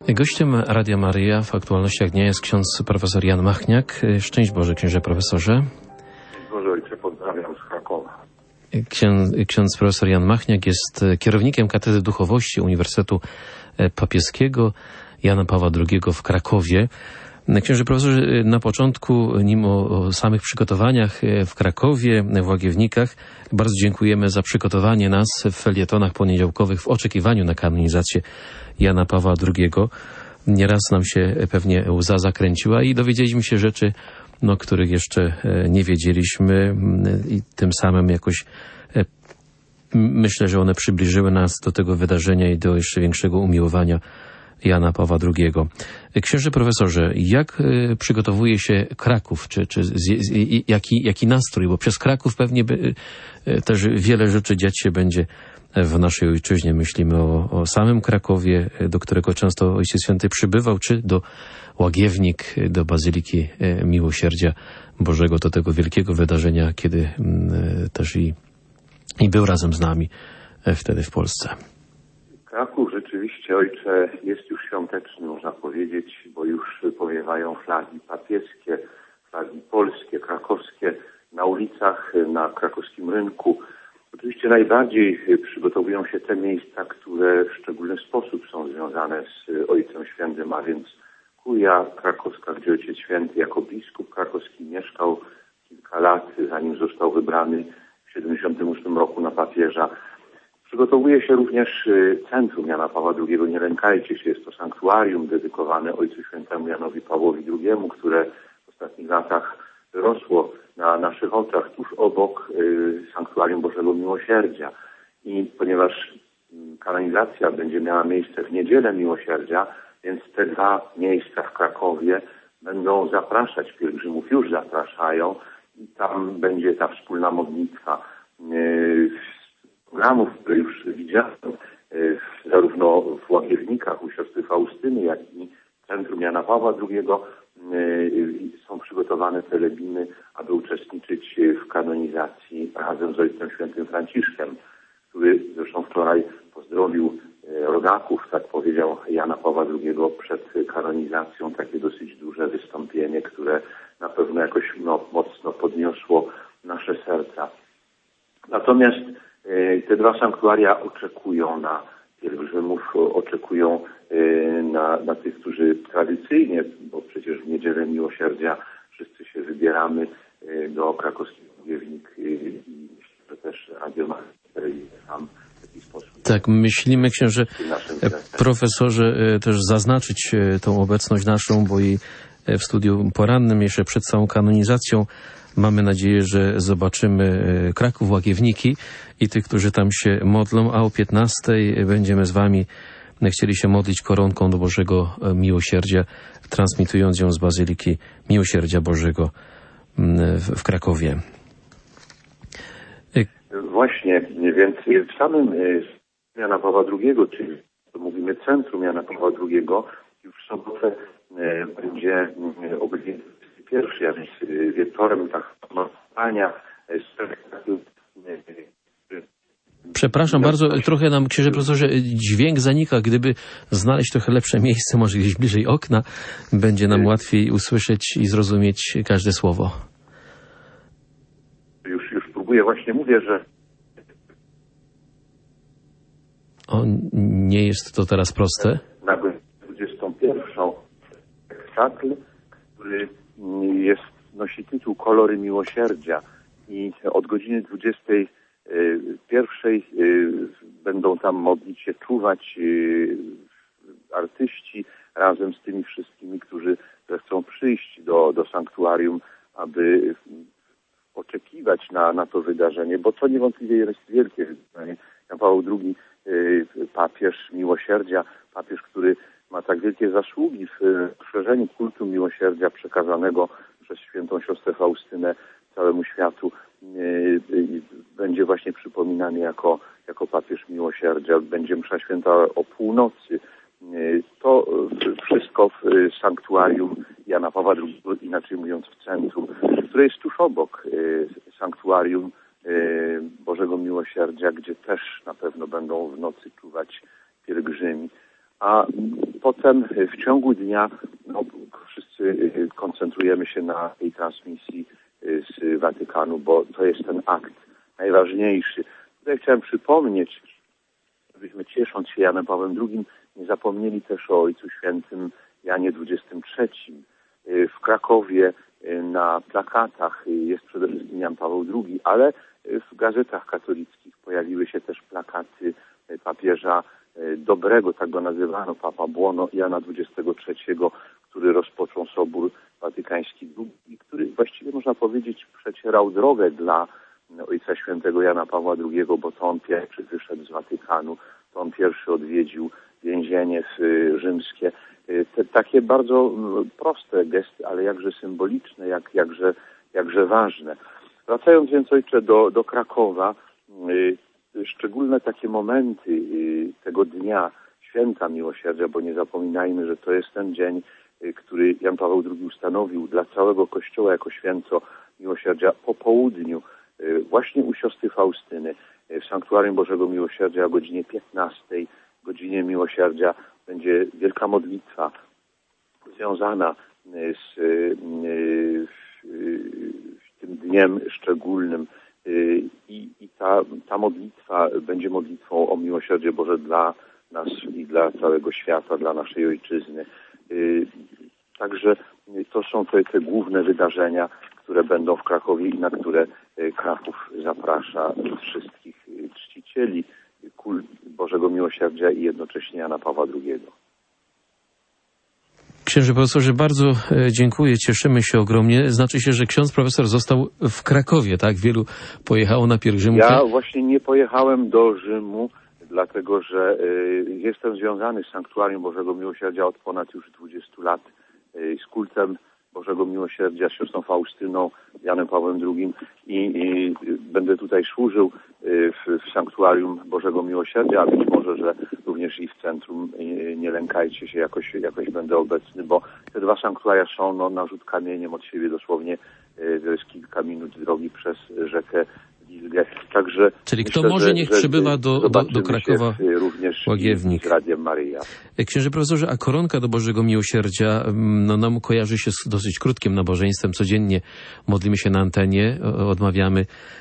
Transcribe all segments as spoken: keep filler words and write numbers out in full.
Gościem Radia Maryja w Aktualnościach Dnia jest ksiądz profesor Jan Machniak. Szczęść Boże, księże profesorze. Szczęść Boże, ojcze, pozdrawiam z Krakowa. Ksiądz, ksiądz profesor Jan Machniak jest kierownikiem Katedry Duchowości Uniwersytetu Papieskiego Jana Pawła drugiego w Krakowie. Księże profesorze, na początku, nim o samych przygotowaniach w Krakowie, w Łagiewnikach, bardzo dziękujemy za przygotowanie nas w felietonach poniedziałkowych w oczekiwaniu na kanonizację Jana Pawła drugiego. Nieraz nam się pewnie łza zakręciła i dowiedzieliśmy się rzeczy, no, których jeszcze nie wiedzieliśmy i tym samym jakoś myślę, że one przybliżyły nas do tego wydarzenia i do jeszcze większego umiłowania Jana Pawła drugiego. Księże profesorze, jak przygotowuje się Kraków, czy, czy z, z, jaki, jaki nastrój, bo przez Kraków pewnie by, też wiele rzeczy dziać się będzie w naszej ojczyźnie. Myślimy o, o samym Krakowie, do którego często Ojciec Święty przybywał, czy do Łagiewnik, do Bazyliki Miłosierdzia Bożego, do tego wielkiego wydarzenia, kiedy też i, i był razem z nami wtedy w Polsce. Kraków rzeczywiście, ojcze, jest już świąteczny, można powiedzieć, bo już powiewają flagi papieskie, flagi polskie, krakowskie na ulicach, na krakowskim rynku. Oczywiście najbardziej przygotowują się te miejsca, które w szczególny sposób są związane z Ojcem Świętym, a więc kuria krakowska, gdzie Ojciec Święty jako biskup krakowski mieszkał kilka lat, zanim został wybrany w siedemdziesiątym ósmym roku na papieża. Przygotowuje się również centrum Jana Pawła drugiego. Nie lękajcie się, jest to sanktuarium dedykowane Ojcu Świętemu Janowi Pawłowi drugiemu, które w ostatnich latach rosło na naszych oczach tuż obok y, Sanktuarium Bożego Miłosierdzia. I ponieważ y, kanonizacja będzie miała miejsce w Niedzielę Miłosierdzia, więc te dwa miejsca w Krakowie będą zapraszać pielgrzymów, już zapraszają i tam będzie ta wspólna modlitwa. Y, programów, które już widziałem, y, zarówno w Łagiewnikach u siostry Faustyny, jak i Centrum Jana Pawła drugiego, są przygotowane telebimy, aby uczestniczyć w kanonizacji razem z Ojcem Świętym Franciszkiem, który zresztą wczoraj pozdrowił rodaków, tak powiedział, Jana Pawła drugiego przed kanonizacją. Takie dosyć duże wystąpienie, które na pewno jakoś no, mocno podniosło nasze serca. Natomiast te dwa sanktuaria oczekują na pielgrzymów, oczekują na, na tych, którzy tradycyjnie, bo przecież w Niedzielę Miłosierdzia wszyscy się wybieramy do krakowskiego Łagiewnik i myślę, że też Radio Maryja tam w jakiś sposób. Tak, myślimy, księże profesorze, też zaznaczyć tą obecność naszą, bo i w studiu porannym, jeszcze przed całą kanonizacją, mamy nadzieję, że zobaczymy Kraków, Łagiewniki i tych, którzy tam się modlą, a o piętnastej będziemy z wami chcieli się modlić koronką do Bożego Miłosierdzia, transmitując ją z Bazyliki Miłosierdzia Bożego w, w Krakowie. Właśnie, więc w samym Jana Pawła drugiego, czyli mówimy Centrum Jana Pawła drugiego, już w sobotę będzie o godzinie pierwszej, a więc wieczorem tak spotkania spektakl. Przepraszam bardzo, trochę nam, księże profesorze, dźwięk zanika. Gdyby znaleźć trochę lepsze miejsce, może gdzieś bliżej okna, będzie nam łatwiej usłyszeć i zrozumieć każde słowo. Już, już próbuję, właśnie mówię, że... O, nie jest to teraz proste. Na godzinę dwudziestą pierwszą spektakl, który jest, nosi tytuł Kolory Miłosierdzia i od godziny dwudziestej pierwszej będą tam modlić się, czuwać artyści razem z tymi wszystkimi, którzy zechcą przyjść do, do sanktuarium, aby oczekiwać na, na to wydarzenie, bo to niewątpliwie jest wielkie wydarzenie. Jan Paweł drugi, papież miłosierdzia, papież, który ma tak wielkie zasługi w szerzeniu kultu miłosierdzia przekazanego przez świętą siostrę Faustynę całemu światu, będzie właśnie przypominany jako, jako papież miłosierdzia. Będzie msza święta o północy. To wszystko w sanktuarium Jana Pawła drugiego, inaczej mówiąc w centrum, które jest tuż obok sanktuarium Bożego Miłosierdzia, gdzie też na pewno będą w nocy czuwać pielgrzymi. a potem w ciągu dnia no, wszyscy koncentrujemy się na tej transmisji z Watykanu, bo to jest ten akt najważniejszy. Tutaj chciałem przypomnieć, żebyśmy, ciesząc się Janem Pawłem drugim, nie zapomnieli też o Ojcu Świętym Janie dwudziestym trzecim. W Krakowie na plakatach jest przede wszystkim Jan Paweł drugi, ale w gazetach katolickich pojawiły się też plakaty papieża dobrego, tak go nazywano, Papa Buono, Jana dwudziestego trzeciego, który rozpoczął Sobór Watykański drugi i który właściwie, można powiedzieć, przecierał drogę dla Ojca Świętego Jana Pawła drugiego, bo to on pierwszy wyszedł z Watykanu, to on pierwszy odwiedził więzienie rzymskie. Te takie bardzo proste gesty, ale jakże symboliczne, jak, jakże, jakże ważne. Wracając więc, ojcze, do, do Krakowa, szczególne takie momenty tego dnia, święta miłosierdzia, bo nie zapominajmy, że to jest ten dzień, który Jan Paweł drugi ustanowił dla całego Kościoła jako święto miłosierdzia po południu, właśnie u siostry Faustyny, w Sanktuarium Bożego Miłosierdzia o godzinie piętnastej, godzinie miłosierdzia, będzie wielka modlitwa związana z, z tym dniem szczególnym i, i ta, ta modlitwa będzie modlitwą o miłosierdzie Boże dla nas i dla całego świata, dla naszej ojczyzny. Także to są te, te główne wydarzenia, które będą w Krakowie i na które Kraków zaprasza wszystkich czcicieli kult Bożego Miłosierdzia i jednocześnie Jana Pawła drugiego. Księże profesorze, bardzo dziękuję, cieszymy się ogromnie. Znaczy się, że ksiądz profesor został w Krakowie, tak? Wielu pojechało na pielgrzymkę. Ja właśnie nie pojechałem do Rzymu, dlatego że y, jestem związany z Sanktuarium Bożego Miłosierdzia od ponad już dwudziestu lat, y, z kultem Bożego Miłosierdzia, z siostrą Faustyną, Janem Pawłem drugim i, i będę tutaj służył y, w, w Sanktuarium Bożego Miłosierdzia, a być może, że również i w centrum. Y, nie lękajcie się, jakoś, jakoś będę obecny, bo te dwa sanktuaria są no, na rzut kamieniem od siebie dosłownie. Y, to jest kilka minut drogi przez rzekę Wilgę. Także czyli myślę, kto może, że, niech że przybywa do, do, do Krakowa się, również Łagiewnik. Z Radiem Maryja. Księże profesorze, a koronka do Bożego Miłosierdzia no, nam kojarzy się z dosyć krótkim nabożeństwem. Codziennie modlimy się na antenie, odmawiamy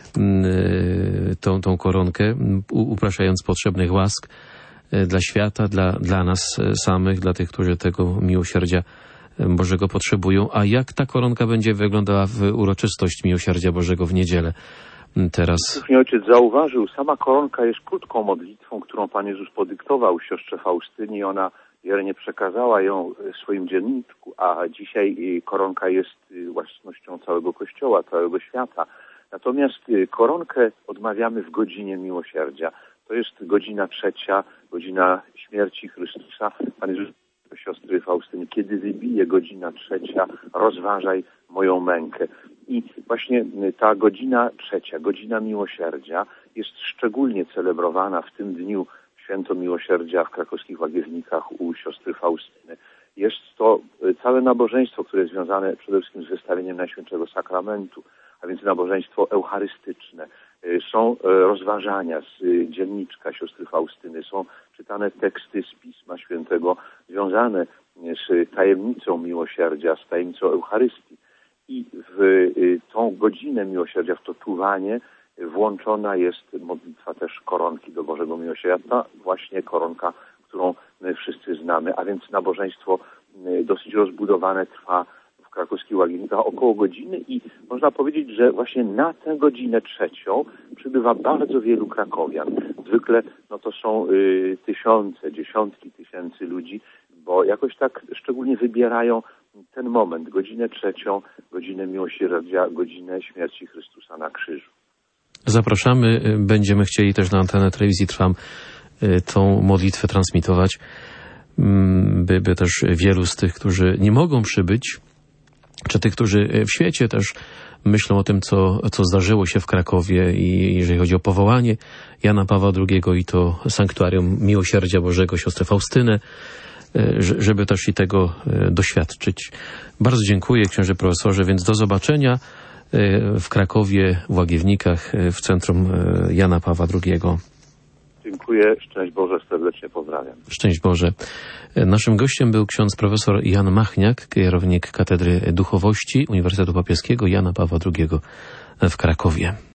y, tą, tą koronkę, upraszając potrzebnych łask y, dla świata, dla, dla nas samych, dla tych, którzy tego miłosierdzia Bożego potrzebują. A jak ta koronka będzie wyglądała w uroczystość Miłosierdzia Bożego w niedzielę? Teraz. Słusznie ojciec zauważył, sama koronka jest krótką modlitwą, którą Pan Jezus podyktował siostrze Faustynie. Ona wiernie przekazała ją w swoim dzienniczku, a dzisiaj koronka jest własnością całego Kościoła, całego świata. Natomiast koronkę odmawiamy w godzinie miłosierdzia. To jest godzina trzecia, godzina śmierci Chrystusa. Pan Jezus do siostry Faustyny, kiedy wybije godzina trzecia, rozważaj moją mękę. I właśnie ta godzina trzecia, godzina miłosierdzia jest szczególnie celebrowana w tym dniu Święto Miłosierdzia w krakowskich Łagiewnikach u siostry Faustyny. Jest to całe nabożeństwo, które jest związane przede wszystkim z wystawieniem Najświętszego Sakramentu, a więc nabożeństwo eucharystyczne. Są rozważania z dzienniczka siostry Faustyny, są czytane teksty z Pisma Świętego związane z tajemnicą miłosierdzia, z tajemnicą Eucharystii. I w tą godzinę miłosierdzia, w to czuwanie włączona jest modlitwa też koronki do Bożego Miłosierdzia. Ta właśnie koronka, którą my wszyscy znamy, a więc nabożeństwo dosyć rozbudowane trwa w krakowskich Łagiewnikach około godziny i można powiedzieć, że właśnie na tę godzinę trzecią przybywa bardzo wielu krakowian. Zwykle no to są y, tysiące, dziesiątki tysięcy ludzi, bo jakoś tak szczególnie wybierają ten moment, godzinę trzecią, godzinę miłosierdzia, godzinę śmierci Chrystusa na krzyżu. Zapraszamy, będziemy chcieli też na antenę Telewizji Trwam tą modlitwę transmitować, by, by też wielu z tych, którzy nie mogą przybyć, czy tych, którzy w świecie też myślą o tym, co, co zdarzyło się w Krakowie i jeżeli chodzi o powołanie Jana Pawła drugiego i to Sanktuarium Miłosierdzia Bożego, siostrę Faustynę, żeby też i tego doświadczyć. Bardzo dziękuję, księże profesorze, więc do zobaczenia w Krakowie, w Łagiewnikach, w centrum Jana Pawła drugiego. Dziękuję, szczęść Boże, serdecznie pozdrawiam. Szczęść Boże. Naszym gościem był ksiądz profesor Jan Machniak, kierownik Katedry Duchowości Uniwersytetu Papieskiego Jana Pawła drugiego w Krakowie.